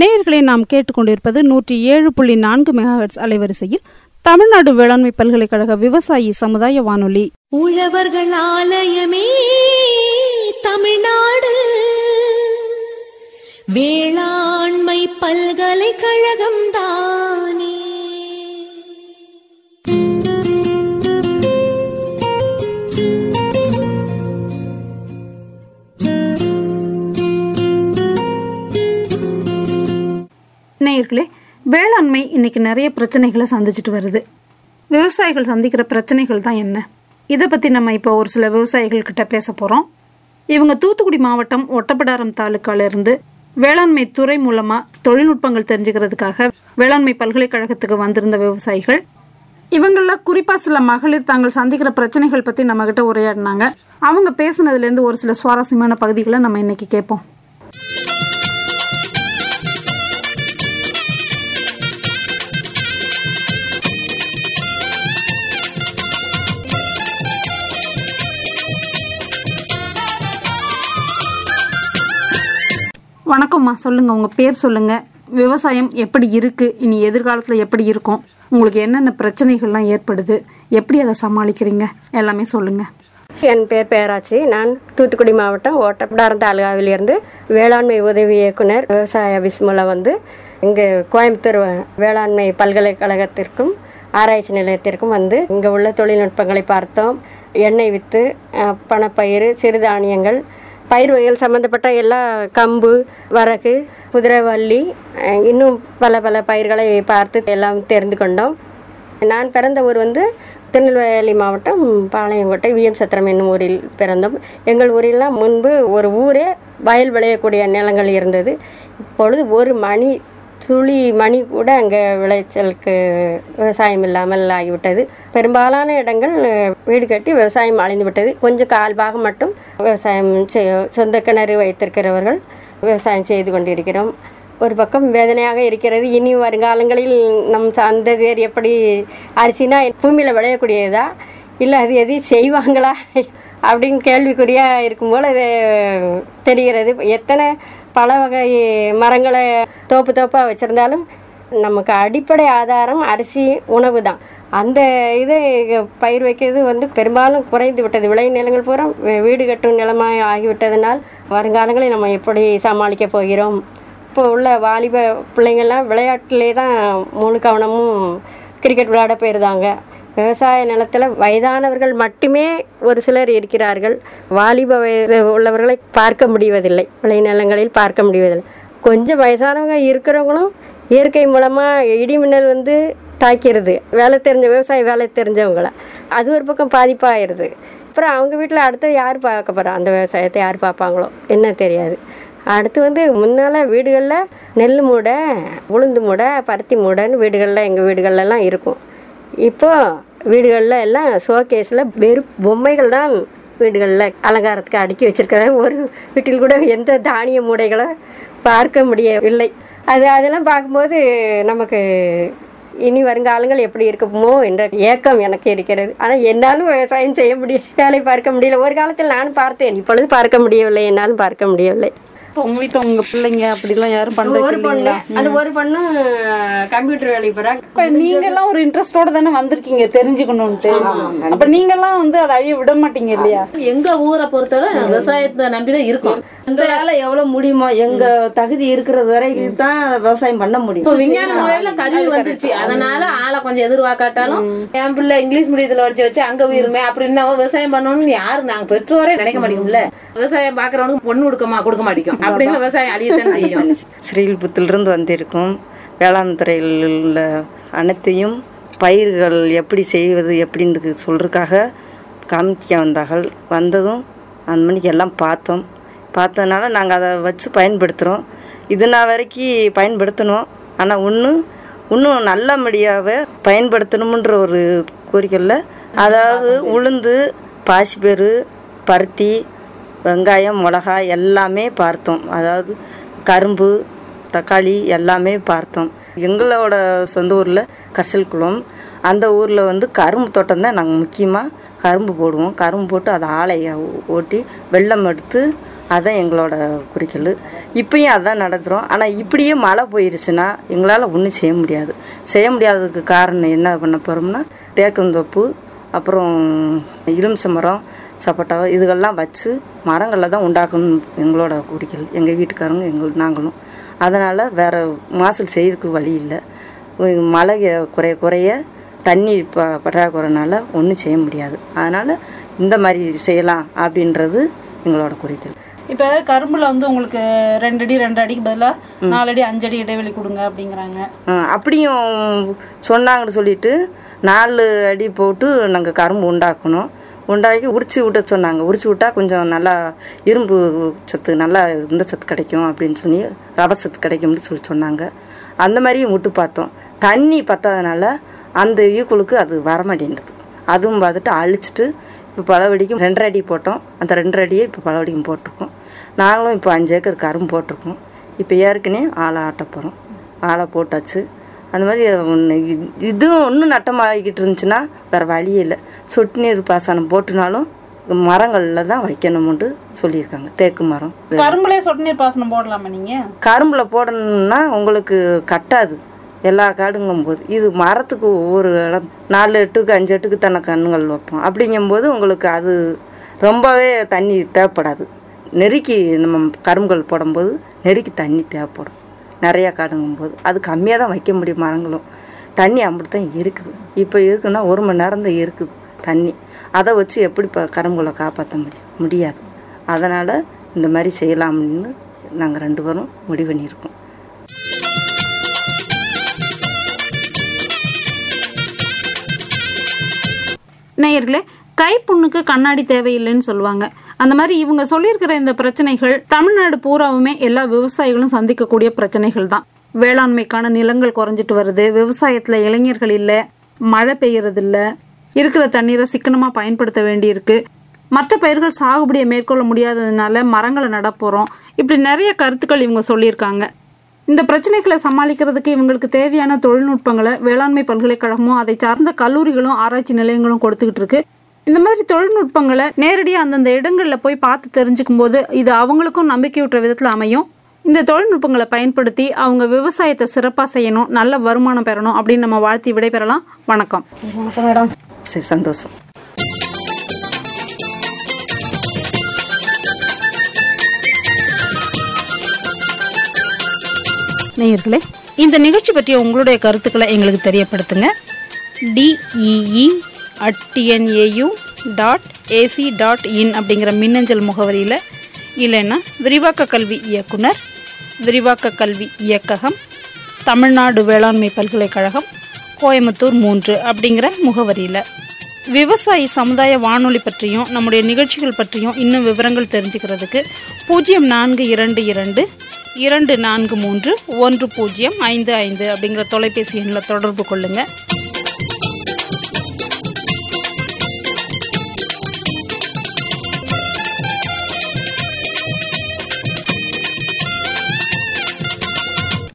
நேயர்களை நாம் கேட்டுக்கொண்டிருப்பது 107.4 மெகாஹெர்ட்ஸ் அலைவரிசையில் தமிழ்நாடு வேளாண்மை பல்கலைக்கழக விவசாயி சமுதாய வானொலி. உழவர்கள் ஆலயமே தமிழ்நாடு வேளாண்மை பல்கலைக்கழகம் தானே. நேயர்களே, வேளாண்மை இன்னைக்கு நிறைய பிரச்சனைகளை சந்திச்சுட்டு வருது. விவசாயிகள் சந்திக்கிற பிரச்சனைகள் தான் என்ன? இதை பற்றி நம்ம இப்போ ஒரு சில விவசாயிகள் கிட்ட பேச போகிறோம். இவங்க தூத்துக்குடி மாவட்டம் ஒட்டப்பிடாரம் தாலுக்காலிருந்து வேளாண்மை துறை மூலமாக தொழில்நுட்பங்கள் தெரிஞ்சுக்கிறதுக்காக வேளாண்மை பல்கலைக்கழகத்துக்கு வந்திருந்த விவசாயிகள். இவங்களில் குறிப்பாக சில மகளிர் தாங்கள் சந்திக்கிற பிரச்சனைகள் பற்றி நம்மகிட்ட உரையாடினாங்க. அவங்க பேசுனதுலேருந்து ஒரு சில சுவாரஸ்யமான பகுதிகளை நம்ம இன்னைக்கு கேட்போம். வணக்கம்மா, சொல்லுங்க, உங்க பேர் சொல்லுங்க. விவசாயம் எப்படி இருக்கு, இனி எதிர்காலத்துல எப்படி இருக்கும், உங்களுக்கு என்னென்ன பிரச்சனைகள்லாம் ஏற்படுது, எப்படி அதை சமாளிக்கிறீங்க, எல்லாமே சொல்லுங்க. என் பேர் பேராட்சி. நான் தூத்துக்குடி மாவட்டம் ஓட்டப்பிடாரம் தாலுகாவிலிருந்து வேளாண்மை உதவி இயக்குனர் விவசாய ஆஃபீஸ் மூலம் இங்கே கோயம்புத்தூர் வேளாண்மை பல்கலைக்கழகத்திற்கும் ஆராய்ச்சி நிலையத்திற்கும் இங்கே உள்ள தொழில்நுட்பங்களை பார்த்தோம். எண்ணெய் வித்து, பணப்பயிறு, சிறுதானியங்கள், பயிர் வகைகள் சம்மந்தப்பட்ட எல்லா கம்பு, வரகு, குதிரைவள்ளி, இன்னும் பல பல பயிர்களை பார்த்து எல்லாம் தெரிந்து கொண்டோம். நான் பிறந்த ஊர் திருநெல்வேலி மாவட்டம் பாளையங்கோட்டை விஎம் சத்திரம் என்னும் ஊரில் பிறந்தோம். எங்கள் ஊரிலாம் முன்பு ஒரு ஊரே வயல் விளையக்கூடிய நிலங்கள் இருந்தது. இப்பொழுது ஒரு துளி மணி கூட அங்கே விளைச்சலுக்கு விவசாயம் இல்லாமல் ஆகிவிட்டது. பெரும்பாலான இடங்கள் வீடு கட்டி விவசாயம் அழிந்து விட்டது. கொஞ்சம் கால்பாகம் மட்டும் விவசாயம் சொந்த கிணறு வைத்திருக்கிறவர்கள் விவசாயம் செய்து கொண்டிருக்கிறோம். ஒரு பக்கம் வேதனையாக இருக்கிறது. இனி வருங்காலங்களில் நம் சந்ததியர் எப்படி அரிசினா பூமியில் விளையக்கூடியதா இல்லை அது எதையும் செய்வாங்களா அப்படின்னு கேள்விக்குறியாக இருக்கும் போல் அது தெரிகிறது. எத்தனை பல வகை மரங்களை தோப்பாக வச்சுருந்தாலும் நமக்கு அடிப்படை ஆதாரம் அரிசி, உணவு தான். அந்த இதை பயிர் வைக்கிறது பெரும்பாலும் குறைந்து விட்டது. விளை நிலங்கள் பூரா வீடு கட்டும் நிலமாக ஆகிவிட்டதனால் வருங்காலங்களில் நம்ம எப்படி சமாளிக்க போகிறோம்? இப்போ உள்ள வாலிப பிள்ளைங்கள்லாம் விளையாட்டிலே தான் முழு கவனமும் கிரிக்கெட் விளையாட போயிருந்தாங்க. விவசாய நிலத்தில் வயதானவர்கள் மட்டுமே ஒரு சிலர் இருக்கிறார்கள். வாலிப வயது உள்ளவர்களை பார்க்க முடிவதில்லை, விளைநிலங்களில் பார்க்க முடிவதில்லை. கொஞ்சம் வயசானவங்க இருக்கிறவங்களும் இயற்கை மூலமாக இடிமின்னல் தாக்கிறது. விவசாய வேலை தெரிஞ்சவங்கள அது ஒரு பக்கம் பாதிப்பாகிடுது. அப்புறம் அவங்க வீட்டில் அடுத்து யார் பார்க்க போகிறா? அந்த விவசாயத்தை யார் பார்ப்பாங்களோ என்ன தெரியாது. அடுத்து முன்னால் வீடுகளில் நெல் மூடை, உளுந்து மூடை, பருத்தி மூடைன்னு வீடுகளில் எங்கள் வீடுகள்லாம் இருக்கும். இப்போது வீடுகளில் எல்லாம் ஷோகேஸில் வெறும் பொம்மைகள் தான் வீடுகளில் அலங்காரத்துக்கு அடுக்கி வச்சுருக்கிறாங்க. ஒரு வீட்டில் கூட எந்த தானிய மூடைகளை பார்க்க முடியவில்லை. அதெல்லாம் பார்க்கும்போது நமக்கு இனி வருங்காலங்கள் எப்படி இருக்குமோ என்ற ஏக்கம் எனக்கு இருக்கிறது. ஆனால் என்னாலும் விவசாயம் செய்ய முடியல, வேலை பார்க்க முடியல. ஒரு காலத்தில் நானும் பார்த்தேன், இப்பொழுது பார்க்க முடியவில்லை, என்னாலும் பார்க்க முடியவில்லை. உங்க வீட்டுல உங்க பிள்ளைங்க அப்படிலாம் யாரும் பண்றது? ஒரு பொண்ணு கம்ப்யூட்டர் வேலைக்கு போறாங்க. நீங்க எல்லாம் ஒரு இன்ட்ரெஸ்டோட தானே வந்திருக்கீங்க தெரிஞ்சுக்கணும்னு. அப்ப நீங்க எல்லாம் அதை அழிய விட மாட்டீங்க இல்லையா? எங்க ஊரை பொறுத்தவரை விவசாயத்தை நம்பிதான் இருக்கும். எங்களால எவ்வளவு முடியுமோ எங்க தகுதி இருக்கிறது வரைக்கும் தான் விவசாயம் பண்ண முடியும். இப்போ விஞ்ஞான முறையில கருவி வந்துருச்சு, அதனால ஆளை கொஞ்சம் எதிர்பார்க்காட்டாலும் என் பிள்ளை இங்கிலீஷ் மீடியத்துல வச்சு அங்க உயிருமே அப்படின்னு விவசாயம் பண்ணணும்னு யாரு நாங்க பெற்றோரே நினைக்க மாட்டோம்ல. விவசாயம் பாக்குறவங்க பொண்ணு கொடுக்க மாட்டோம் அப்படின்னு விவசாயம் அழியத்தான் செய்யும். ஸ்ரீவில்புத்திலிருந்து வந்திருக்கும். வேளாண் துறையில் உள்ள அனைத்தையும் பயிர்கள் எப்படி செய்வது எப்படின்னு சொல்றதுக்காக காமிக்க வந்ததும் அந்த மணிக்கு எல்லாம் பார்த்ததுனால நாங்கள் அதை வச்சு பயன்படுத்துகிறோம். இது நான் வரைக்கும் பயன்படுத்தணும். ஆனால் இன்னும் நல்லபடியாக பயன்படுத்தணுன்ற ஒரு கோரிக்கையில், அதாவது உளுந்து, பாசிப்பயிறு, பருத்தி, வெங்காயம், மிளகாய் எல்லாமே பார்த்தோம். அதாவது கரும்பு, தக்காளி எல்லாமே பார்த்தோம். எங்களோட சொந்த ஊரில் கரிசல்குளம், அந்த ஊரில் கரும்பு தோட்டம் தான் நாங்கள் முக்கியமாக கரும்பு போடுவோம். கரும்பு போட்டு அதை ஆலையை ஓட்டி வெல்லம் எடுத்து அதுதான் எங்களோட குறிக்கோள். இப்பயும் அதுதான் நடத்துகிறோம். ஆனால் இப்படியே மழை போயிருச்சுன்னா எங்களால் ஒன்றும் செய்ய முடியாததுக்கு காரணம் என்ன பண்ண போகிறோம்னா தேக்கந்தோப்பு, அப்புறம் எலுமிச்சை மரம், சப்போட்டா இதுகள்லாம் வச்சு மரங்களில் தான் உண்டாக்கணும் எங்களோட குறிக்கோள், எங்கள் வீட்டுக்காரங்க நாங்களும். அதனால் வேறு மாசல் செய்யறதுக்கு வழி இல்லை. மழை குறைய தண்ணி பற்றாக்குறைனால ஒன்றும் செய்ய முடியாது. அதனால் இந்த மாதிரி செய்யலாம் அப்படின்றது எங்களோட குறிக்கோள். இப்போ கரும்பில் வந்து உங்களுக்கு 2 அடி 2 அடிக்கு பதிலாக 4 அடி 5 அடி இடைவெளி கொடுங்க அப்படிங்கிறாங்க. அப்படியும் சொன்னாங்கன்னு சொல்லிட்டு 4 அடி போட்டு நாங்கள் கரும்பு உண்டாக்கி உரிச்சு விட்ட சொன்னாங்க. உரிச்சு விட்டால் கொஞ்சம் நல்லா இரும்பு சத்து, நல்லா இந்த சத்து கிடைக்கும் அப்படின்னு சொல்லி, ரவை சத்து கிடைக்கும்னு சொன்னாங்க. அந்த மாதிரியும் விட்டு பார்த்தோம். தண்ணி பத்தாதனால அந்த ஈக்குவலுக்கு அது வரமாட்டேன்றது. அதுவும் பார்த்துட்டு அழிச்சிட்டு இப்போ பழவடிக்கும் 2 அடி போட்டோம். அந்த 2 அடியே இப்போ பழவடிக்கும் போட்டிருக்கோம். நாங்களும் இப்போ 5 ஏக்கர் கரும்பு போட்டிருக்கோம். இப்போ ஏற்கனவே ஆளை ஆட்ட போகிறோம். ஆளை போட்டாச்சு. அந்த மாதிரி இதுவும் ஒன்றும் நட்டமாகிக்கிட்டு இருந்துச்சுன்னா வேறு வழியே இல்லை. சொட்டு நீர் பாசனம் போட்டுனாலும் மரங்களில் தான் வைக்கணும்னு சொல்லியிருக்காங்க. தேக்கு மரம். கரும்புலே சொட்டு நீர் பாசனம் போடலாமா நீங்கள்? கரும்பில் போடணும்னா உங்களுக்கு கட்டாது எல்லா காடுங்கும்போது. இது மரத்துக்கு ஒவ்வொரு இடம் 4 எட்டுக்கு 5 எட்டுக்கு தானே கண்ணுங்கள் வைப்போம். அப்படிங்கும்போது உங்களுக்கு அது ரொம்பவே தண்ணி தேவைப்படாது. நெருக்கி நம்ம கரும்புகள் போடும்போது நெருக்கி தண்ணி தேவைப்படும். நிறையா காடுங்கும்போது அது கம்மியாக தான் வைக்க முடியும். மரங்களும் தண்ணி அப்படி தான் இருக்குது. இப்போ இருக்குன்னா 1 மணி நேரம் தான் இருக்குது தண்ணி. அதை வச்சு எப்படி இப்போ கரும்புகளை காப்பாற்ற முடியாது. அதனால் இந்த மாதிரி செய்யலாம்னு நாங்கள் 2 பேரும் முடிவு பண்ணியிருக்கோம். நேயர்களே, கைப்புண்ணுக்கு கண்ணாடி தேவையில்லைன்னு சொல்லுவாங்க. அந்த மாதிரி இவங்க சொல்லியிருக்கிற இந்த பிரச்சனைகள் தமிழ்நாடு பூராவுமே எல்லா விவசாயிகளும் சந்திக்கக்கூடிய பிரச்சனைகள் தான். வேளாண்மைக்கான நிலங்கள் குறைஞ்சிட்டு வருது, விவசாயத்துல இளைஞர்கள் இல்லை, மழை பெய்யறது இல்லை, இருக்கிற தண்ணீரை சிக்கனமா பயன்படுத்த வேண்டியிருக்கு, மற்ற பயிர்கள் சாகுபடியை மேற்கொள்ள முடியாததுனால மரங்களை நடப்போறோம். இப்படி நிறைய கருத்துக்கள் இவங்க சொல்லியிருக்காங்க. இந்த பிரச்சனைகளை சமாளிக்கிறதுக்கு இவங்களுக்கு தேவையான தொழில்நுட்பங்களை வேளாண்மை பல்கலைக்கழகமும் அதை சார்ந்த கல்லூரிகளும் ஆராய்ச்சி நிலையங்களும் கொடுத்துக்கிட்டு இருக்கு. இந்த மாதிரி தொழில்நுட்பங்களை நேரடியாக அந்தந்த இடங்களில் போய் பார்த்து தெரிஞ்சுக்கும் போது இது அவங்களுக்கும் நம்பிக்கையூட்டுற விதத்தில் அமையும். இந்த தொழில்நுட்பங்களை பயன்படுத்தி அவங்க விவசாயத்தை சிறப்பாக செய்யணும், நல்ல வருமானம் பெறணும் அப்படின்னு நம்ம வாழ்த்தி விடைபெறலாம். வணக்கம். வணக்கம் மேடம். சரி, சந்தோஷம். நேயர்களே, இந்த நிகழ்ச்சி பற்றிய உங்களுடைய கருத்துக்களை எங்களுக்கு தெரியப்படுத்துங்க. DEE@tnau.ac.in அப்படிங்கிற மின்னஞ்சல் முகவரியில், இல்லைன்னா விரிவாக்க கல்வி இயக்குனர், விரிவாக்க கல்வி இயக்ககம், தமிழ்நாடு வேளாண்மை பல்கலைக்கழகம், கோயம்புத்தூர் 3 அப்படிங்கிற முகவரியில். விவசாயி சமுதாய வானொலி பற்றியும் நம்முடைய நிகழ்ச்சிகள் பற்றியும் இன்னும் விவரங்கள் தெரிஞ்சுக்கிறதுக்கு 0422-243-1055 அப்படிங்கிற தொலைபேசி எண்ணில் தொடர்பு கொள்ளுங்கள்.